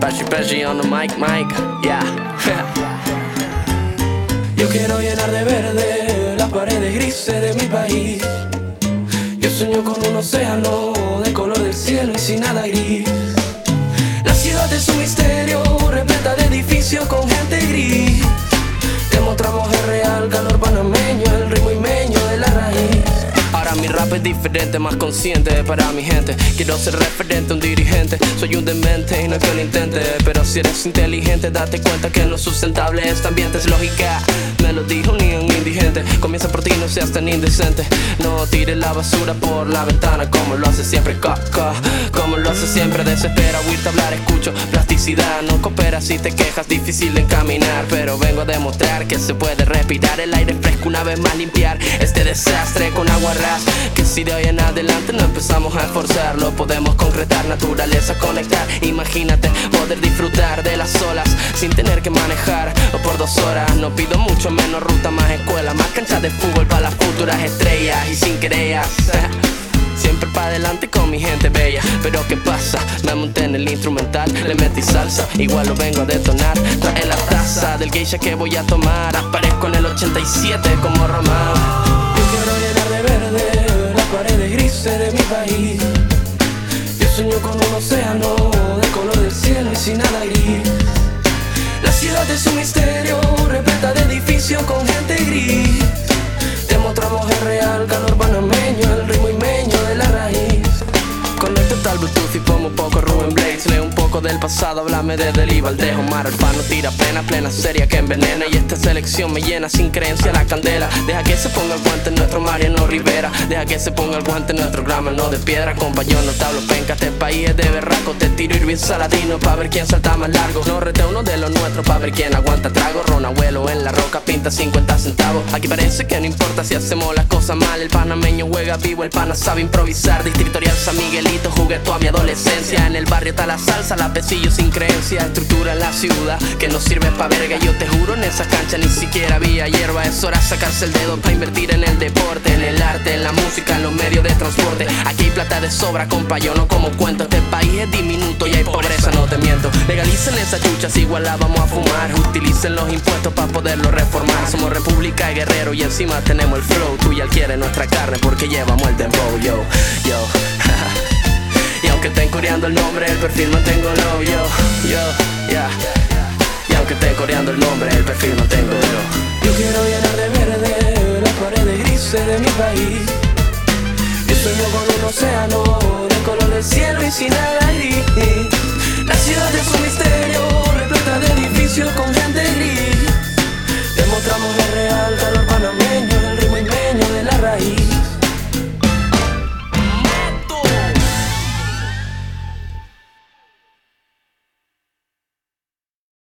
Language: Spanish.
Pesci on the mic, yeah. Yo quiero llenar de verde las paredes grises de mi país. Yo sueño con un océano del color del cielo y sin nada gris. La ciudad es un misterio, repleta de edificios con gente gris. Te mostramos el real calor panameño, el ritmo imeño de la raíz. Ahora mi rap es diferente, más consciente para mi gente. Quiero ser referente, un dirigente. Soy un demente y no es que lo intente, pero si eres inteligente date cuenta que lo sustentable este ambiente es lógica. Me lo dijo ni un indigente. Comienza por ti, no seas tan indecente. No tires la basura por la ventana como lo hace siempre Coco. Como lo hace siempre, desespera oírte hablar, escucho plasticidad. No coopera si te quejas, difícil de encaminar, pero vengo a demostrar que se puede respirar el aire fresco, una vez más limpiar este desastre con agua ras. Que si de hoy en adelante no empezamos a esforzarlo, podemos concretar, naturaleza conectar. Imagínate poder disfrutar de las olas sin tener que manejar por 2 horas. No pido mucho, menos ruta, más escuela, más canchas de fútbol para las futuras estrellas. Y sin querellas, siempre pa' adelante con mi gente bella. Pero ¿qué pasa? Me monté en el instrumental, le metí salsa, igual lo vengo a detonar. Trae la taza del geisha que voy a tomar. Aparezco en el 87 como Román. Yo quiero llenar de verde las paredes grises de mi país. Yo sueño con un océano del color del cielo y sin nada gris. La ciudad es un misterio, repleta de edificios con gente gris. Te mostramos el real calor panameño, el ritmo imeño de la raíz. Conecto tal Bluetooth y pongo un poco Rubén Blades. Leo un poco del pasado, háblame de Deli Valdejo. Omar Alfano tira pena, plena seria que envenena. Y esta selección me llena sin creencia la candela. Deja que se ponga el guante nuestro Mariano Rivera. Deja que se ponga el guante nuestro Grama, no de piedra. Compañón, no tablo penca, este país es de berraco. Te tiro Irving Saladino pa' ver quién salta más largo. No rete uno de los nuestros pa' ver quién aguanta trago. Ron Abuelo en la roca pinta 50 centavos. Aquí parece que no importa si hacemos las cosas mal. El panameño juega vivo, el pana sabe improvisar. Distritorial San Miguelito, jugué toda mi adolescencia. En el barrio está la salsa, la pesillo sin creencia. Estructura en la ciudad que no sirve pa' verga. Yo te juro, en esa cancha ni siquiera había hierba. Es hora de sacarse el dedo pa' invertir en el deporte, en el arte, en la música, en los medios de transporte. Aquí hay plata de sobra, compa, yo no como cuento. Este país es diminuto y hay pobreza, no te miento. Legalicen esas chuchas, igual la vamos a fumar. Utilicen los impuestos pa' poderlo reformar. Somos república y guerrero y encima tenemos el flow. Tú ya quieres nuestra carne porque llevamos el dembow, yo. Y aunque estén coreando el nombre, el perfil mantengo low, yeah. Y aunque estén coreando el nombre, el perfil mantengo low. Yo quiero llenar de verde las paredes grises de mi país. Yo sueño con un océano del color del cielo y sin nada